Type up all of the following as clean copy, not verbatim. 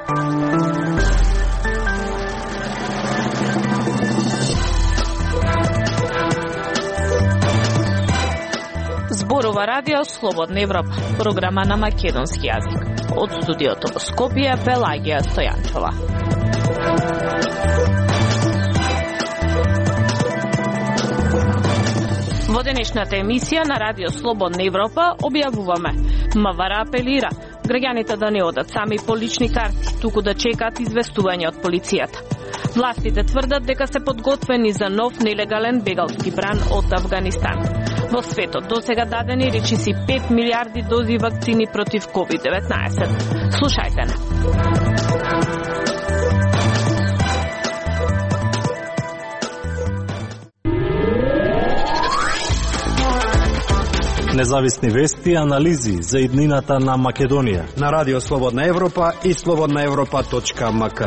Зборува радио Слободна Европа, програма на македонски јазик. Од студиото во Скопје, Пелагија Стојанчова. Во денешната емисија на радио Слободна Европа објавуваме: МВР апелира граѓаните да не одат сами по лични карти, туку да чекаат известување од полицијата. Властите тврдат дека се подготвени за нов нелегален бегалски бран од Авганистан. Во светот досега дадени речиси 5 милиарди дози вакцини против COVID-19. Слушајте не. Независни вести и анализи за иднината на Македонија на Радио Слободна Европа и slobodnaevropa.mk.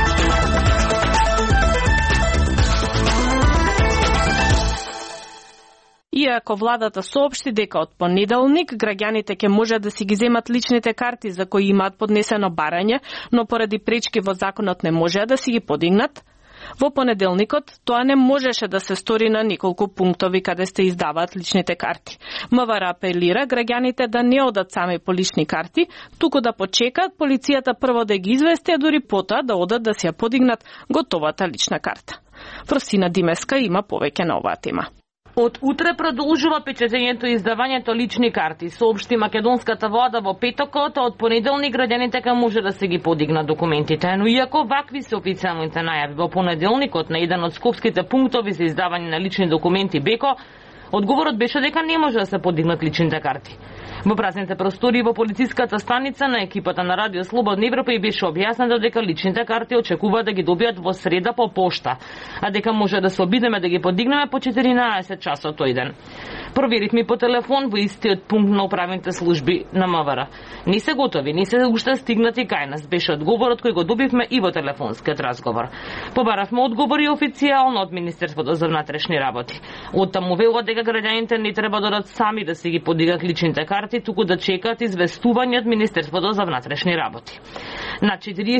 Иако владата соопшти дека од понеделник граѓаните ќе можат да си ги земат личните карти за кои имаат поднесено барање, но поради пречки во законот не можеа да си ги подигнат, во понеделникот тоа не можеше да се стори на неколку пунктови каде се издаваат личните карти. МВР апелира граѓаните да не одат сами по лични карти, туку да почекаат полицијата прво да ги извести, а дури потоа да одат да си ја подигнат готовата лична карта. Фросина Димеска има повеќе на оваа тема. Од утре продолжува печатењето и издавањето лични карти, соопшти македонската влада во петокот, од понеделник граѓаните ќе може да се ги подигнат документите. Но иако вакви се официјалните најави во понеделникот на еден од скопските пунктови за издавање на лични документи Беко, одговорот беше дека не може да се подигнат личните карти. Во празните простори во полициската станица на екипата на Радио Слободна Европа и беше објаснето дека личните карти очекуваат да ги добијат во среда по пошта, а дека може да се обидеме да ги подигнеме по 14 часот тој ден. Проверивме по телефон во истиот пункт на управните служби на МВР. Не се готови, не се уште стигнати кај нас, беше одговорот кој го добивме и во телефонскиот разговор. Побаравме одговори официјално од Министерството за внатрешни работи. Од таму велат дека граѓаните не треба да одат сами да си ги подигнат личните карти, туку да чекаат известување од Министерството за внатрешни работи. На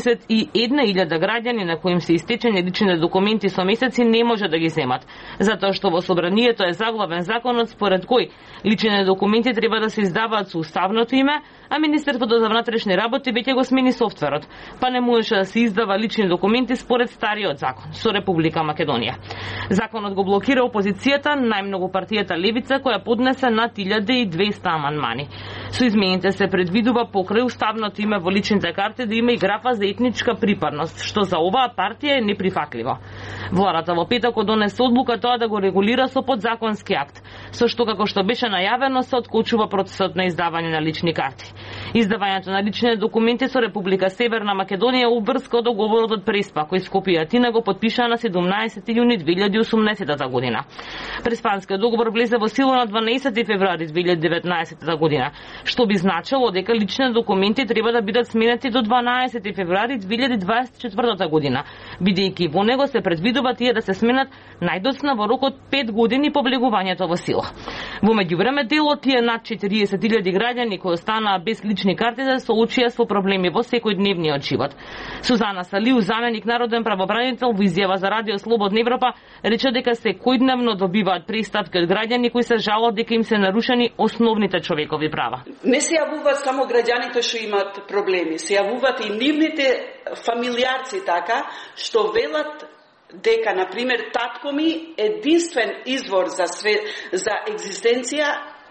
41.000 граѓани на кои им се истечени личните документи со месеци не може да ги земат, затоа што во собранието е заглавен законот според кој личните документи треба да се издаваат со уставното име, а Министерството за внатрешни работи веќе го смени софтверот, па не можеше да се издава лични документи според стариот закон со Република Македонија. Законот го блокира опозицијата, најмногу партијата Левица, која поднесе над 1200 амандмани. Со измените се предвидува покрај уставното име во личните карти да има и графа за етничка припадност, што за оваа партија е неприфатливо. Владата во петокот донесе одлука тоа да го регулира со подзаконски акт, со што како што беше најавено се откочува процесот на издавање на лични карти. Издавањето на лични документи со Република Северна Македонија обврска од договорот од Преспа, кој Скопје и Атина го потпишаа на 17 јуни 2018 година. Преспанскиот договор влезе во сила на 12 февруари 2019 година, што би значило дека лични документи треба да бидат сменети до 12 февруари 2024 година, бидејќи во него се предвидува тие да се сменат најдоцна во рок од 5 години по влегувањето во сила. Во меѓувреме дел од тие над 40.000 граѓани кои останаа без лични карти се соочија со проблеми во секојдневниот живот. Сузана Салиу, заменик народен правобранител, во изјава за Радио Слободна Европа рече дека секојдневно добиваат пристапки од граѓани кои се жалат дека им се нарушени основните човекови права. Не се јавуваат само граѓаните што имаат проблеми, се јавуваат и нивните фамилијарци така што велат дека, например, татко ми единствен извор за екзистенција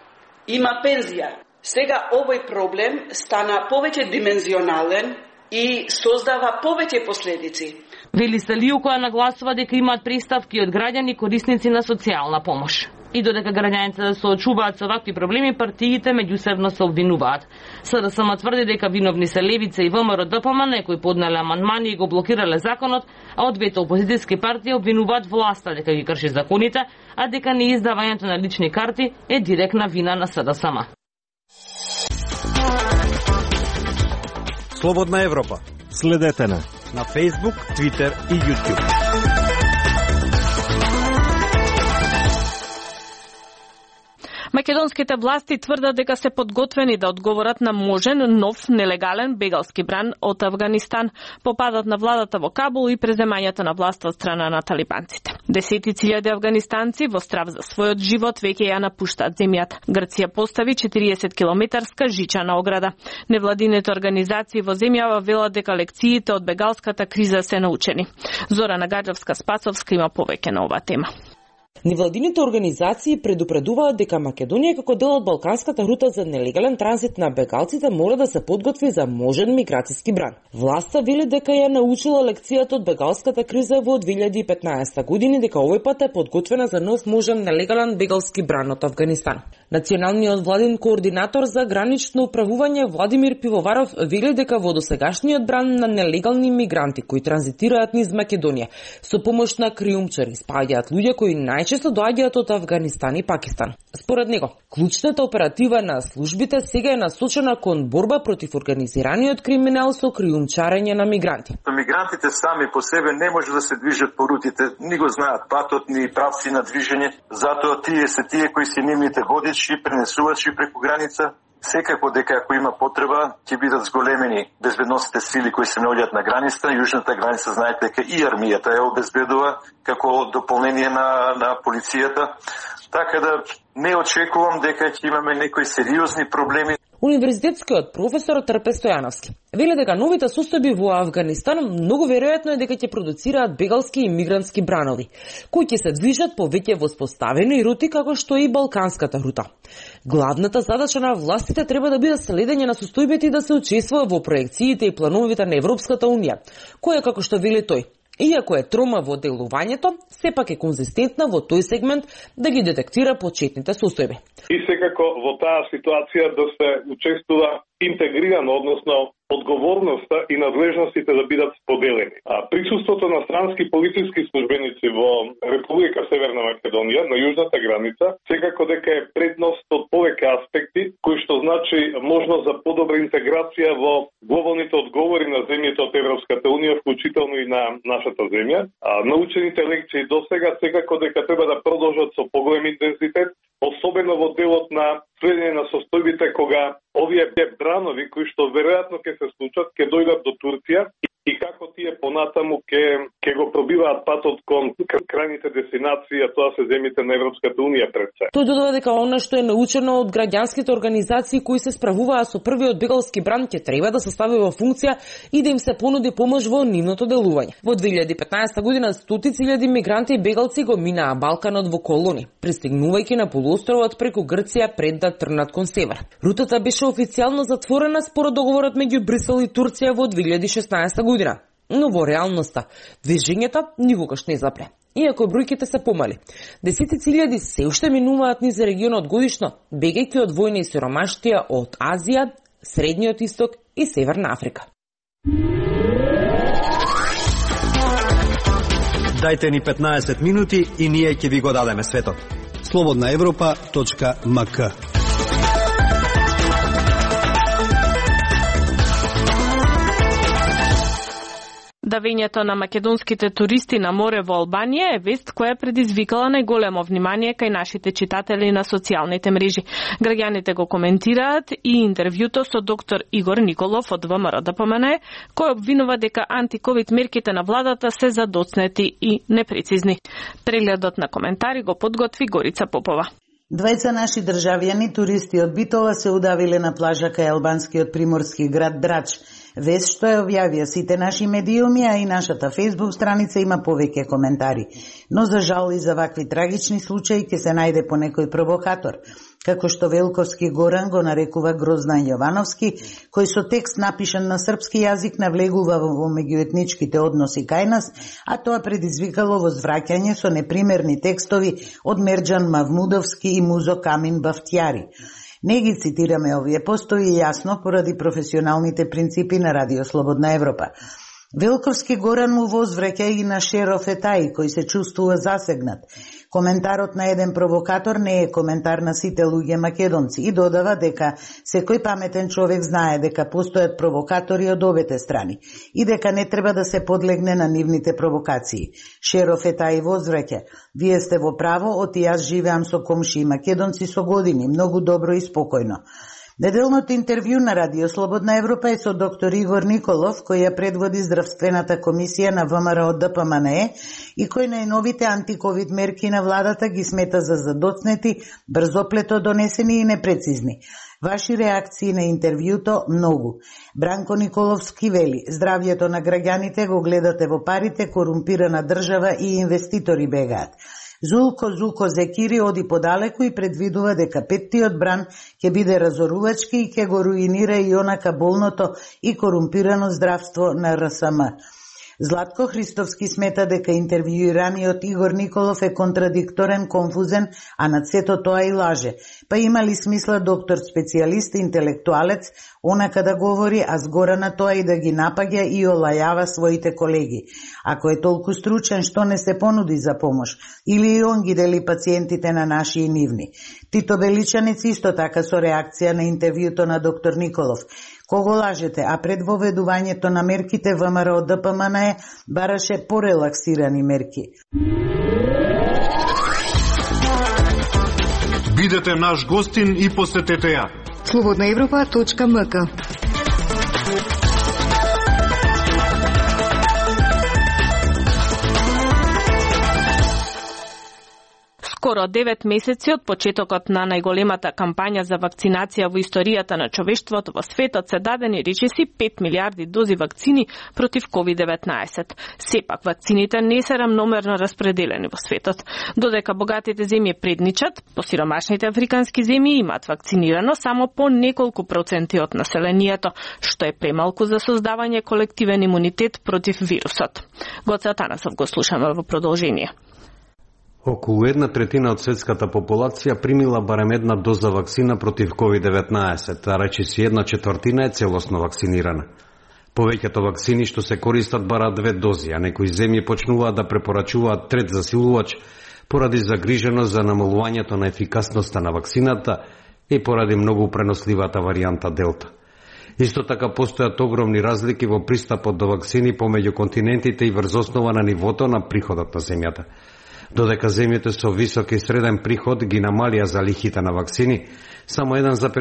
има пензија. Сега овој проблем стана повеќе димензионален и создава повеќе последици. Вели Салиу, која нагласува дека имаат приставки од граѓани корисници на социјална помош. И додека граѓаните да соочуваат со вакви проблеми, партиите меѓусебно се обвинуваат. СДСМ тврди дека виновни се Левица и ВМРО ДПМН, кои поднеле амандмани и го блокирале законот, а од двете опозицијски партии обвинуваат власта дека ги крши законите, а дека неиздавањето на лични карти е директна вина на СДСМ. Слободна Европа. Следете на Facebook, Twitter и YouTube. Македонските власти тврдат дека се подготвени да одговорат на можен нов нелегален бегалски бран од Авганистан по падот на владата во Кабул и преземањето на власта од страна на талибанците. Десетици илјади афганистанци во страв за својот живот веќе ја напуштаат земјата. Грција постави 40 километарска жичана ограда. Невладините организации во земјава велат дека лекциите од бегалската криза се научени. Зорана Гаджевска-Спасовска има повеќе на оваа тема. Невладините организации предупредуваат дека Македонија како дел од Балканската рута за нелегален транзит на бегалците мора да се подготви за можен миграцијски бран. Власта вели дека ја научила лекцијата од бегалската криза во 2015 година, дека овој пат е подготвена за нов можен нелегален бегалски бран од Авганистан. Националниот владин координатор за гранично управување Владимир Пивоваров вели дека во досегашниот бран на нелегални мигранти кои транзитираат низ Македонија со помош на криумчари спаѓаат луѓе кои најчесто доаѓаат од Авганистан и Пакистан. Според него, клучната оператива на службите сега е насочена кон борба против организираниот криминал со криумчарење на мигранти. Мигрантите сами по себе не може да се движат по рутите, ни го знаат патот, ни правци на движење, затоа тие се тие кои се нивните водичи, пренесувачи преку граница. Секако дека ако има потреба, ќе бидат зголемени безбедносните сили кои се наоѓаат на границата. Јужната граница, знаете дека и армијата ја обезбедува како дополнение на полицијата. Така да не очекувам дека ќе имаме некои сериозни проблеми. Универзитетскиот професор Трпе Стојановски вели дека новите состојби во Авганистан многу веројатно е дека ќе продуцираат бегалски и мигрантски бранови, кои ќе се движат по веќе воспоставени рути како што е и Балканската рута. Главната задача на властите треба да биде следење на состојбите и да се учествува во проекциите и плановите на Европската унија, која, како што вели тој, иако е трома во делувањето, сепак е конзистентна во тој сегмент да ги детектира почетните состојби. И секако во таа ситуација да се учествува интегрирано, односно одговорноста и надлежностите да бидат споделени. Присуството на странски полициски службеници во Република Северна Македонија на јужната граница секако дека е предност од повеќе аспекти, кои што значи можност за подобра интеграција во глобалните одговори на земјите од Европската унија, вклучително и на нашата земја. Научените лекции досега секако дека треба да продолжат со поголем интензитет, особено во делот на следење на состојбите кога овие бранови кои што веројатно ќе се случат, ќе дојдат до Турција и како тие понатаму ќе го пробиваат патот кон крајните дестинации, а тоа се земјите на Европската унија пред се. Тој додава дека она што е научено од граѓанските организации кои се справуваа со првиот бегалски бран ќе треба да се стави во функција и да им се понуди помош во нивното делување. Во 2015 година стотици илјади мигранти и бегалци го минаа Балканот во колони, пристигнувајќи на полуостровот преку Грција пред да тргнат кон север. Рутата беше официјално затворена според договорот меѓу Брисел и Турција во 2016 година. Но во реалноста, движењето никогаш не запре. Иако бројките се помали. Десетици илјади се уште минуваат низ регионот годишно, бегајќи од војна и сиромаштија од Азија, Средниот Исток и Северна Африка. Дајте ни 15 минути и ние ќе ви го дадеме светот. slobodnaevropa.mk. Давењето на македонските туристи на море во Албанија е вест која предизвикала најголемо внимание кај нашите читатели на социјалните мрежи. Граѓаните го коментираат и интервјуто со доктор Игор Николов од ВМРО-ДПМНЕ, кој обвинува дека антиковид мерките на владата се задоцнети и непрецизни. Прегледот на коментари го подготви Горица Попова. Двајца наши државјани туристи од Битола се удавиле на плажа кај албанскиот приморски град Драч. Вест што ја објавија сите наши медиуми, а и нашата фејсбук страница има повеќе коментари. Но за жал и за вакви трагични случаи ќе се најде по некој провокатор, како што Велковски Горан го нарекува Гроздан Јовановски, кој со текст напишан на српски јазик навлегува во меѓуетничките односи кај нас, а тоа предизвикало возвраќање со непримерни текстови од Мерџан Мавмудовски и Музо Камин Бафтјари. Не ги цитираме овие постои јасно поради професионалните принципи на Радио Слободна Европа. Велковски Горан му возвраќа и на Шеро Фетаи, кој се чувствува засегнат. Коментарот на еден провокатор не е коментар на сите луѓе македонци и додава дека секој паметен човек знае дека постојат провокатори од обете страни и дека не треба да се подлегне на нивните провокации. Шеро Фетаи возвраќа: "Вие сте во право, оти јас живеам со комшии македонци со години, многу добро и спокојно." Неделното интервју на Радио Слободна Европа е со доктор Игор Николов, кој ја предводи здравствената комисија на ВМРО ДПМНЕ и кој најновите антиковид мерки на владата ги смета за задоцнети, брзоплето донесени и непрецизни. Ваши реакции на интервјуто многу. Бранко Николовски вели: "Здравјето на граѓаните го гледате во парите, корумпирана држава и инвеститори бегаат." Зулко Зекири оди подалеку и предвидува дека петтиот бран ќе биде разорувачки и ќе го руинира и онака болното и корумпирано здравство на РСМ. Златко Христовски смета дека интервјуираниот Игор Николов е контрадикторен, конфузен, а над сето тоа и лаже. Па има ли смисла доктор специјалист, интелектуалец, онака да говори, а згора на тоа и да ги напаѓа и олајава своите колеги? Ако е толку стручен, што не се понуди за помош? Или и он ги дели пациентите на наши и нивни? Тито Величанец исто така со реакција на интервјуто на доктор Николов. Кого лажете, а пред воведувањето на мерките ВМРО ДПМНЕ бараше порелаксирани мерки. Бидете наш гостин и посетете ја. slobodnaevropa.mk. Скоро 9 месеци од почетокот на најголемата кампања за вакцинација во историјата на човештвото во светот се дадени речиси 5 милиарди дози вакцини против COVID-19. Сепак вакцините не се рамномерно распределени во светот. Додека богатите земји предничат, посиромашните африкански земји имаат вакцинирано само по неколку проценти од населението, што е премалку за создавање колективен имунитет против вирусот. Гоце Атанасов го слушаме во продолжение. Околу 1/3 од светската популација примила барем една доза вакцина против COVID-19, а речиси 1/4 е целосно вакцинирана. Повеќето вакцини што се користат бараат 2 дози, а некои земји почнуваат да препорачуваат трет засилувач поради загриженост за намалувањето на ефикасноста на вакцината и поради многу преносливата варијанта Делта. Исто така постојат огромни разлики во пристапот до вакцини помеѓу континентите и врз основа на нивото на приходот на земјата. Додека земјите со висок и среден приход ги намалија залихите на вакцини, само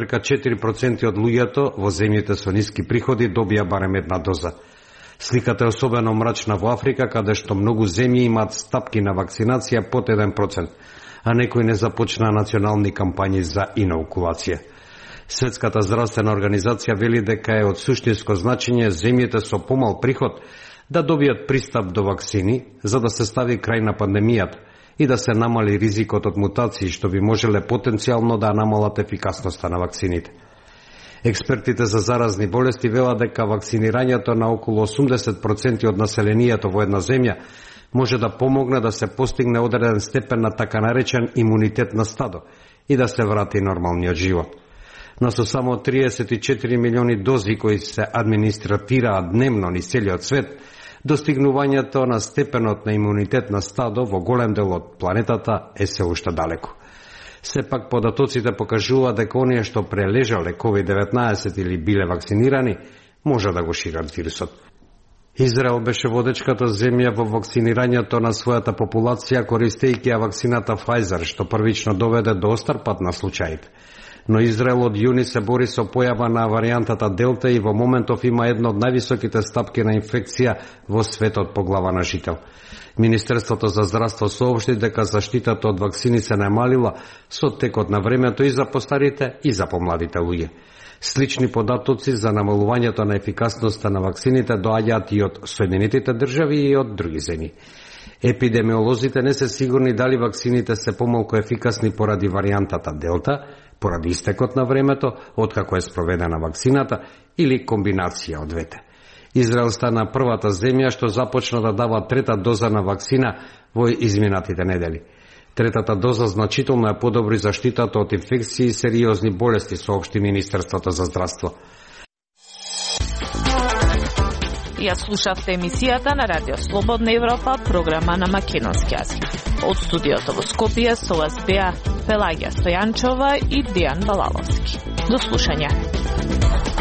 1,4% од луѓето во земјите со ниски приходи добија барем една доза. Сликата е особено мрачна во Африка, каде што многу земји имаат стапки на вакцинација под 1%, а некои не започнаа национални кампањи за инаукулација. Светската здравствена организација вели дека е од суштинско значење земјите со помал приход да добијат пристап до вакцини, за да се стави крај на пандемијата и да се намали ризикот од мутации, што би можеле потенцијално да намалат ефикасноста на вакцините. Експертите за заразни болести велат дека вакцинирањето на околу 80% од населението во една земја може да помогне да се постигне одреден степен на така наречен имунитет на стадо и да се врати нормалниот живот. Но со само 34 милиони дози кои се администратираат дневно низ целиот свет, достигнувањето на степенот на имунитет на стадо во голем дел од планетата е се уште далеко. Сепак податоците покажуваат дека оние што прележале COVID-19 или биле вакцинирани, може да го шират вирусот. Израел беше водечката земја во вакцинирањето на својата популација користејќи ја вакцината Pfizer, што првично доведе до остар пат на случаите. Но Израел од јуни се бори со појава на варијантата Делта и во моментов има една од највисоките стапки на инфекција во светот по глава на жител. Министерството за здравство соопшти дека заштитата од вакцини се намалила со текот на времето и за постарите и за помладите луѓе. Слични податоци за намалувањето на ефикасноста на вакцините доаѓаат и од Соединетите држави и од други земји. Епидемиолозите не се сигурни дали вакцините се помалку ефикасни поради варијантата Делта, поради истекот на времето, откако е спроведена вакцината, или комбинација од двете. Израел стана првата земја што започна да дава трета доза на вакцина во изминатите недели. Третата доза значително ја подобри заштитата од инфекции и сериозни болести, соопшти Министерството за здравство. Ја слушавте емисијата на Радио Слободна Европа, програма на македонски јазик. Од студиото во Скопје со вас беа Пелагија Стојанчова и Дијан Балаловски. До слушање.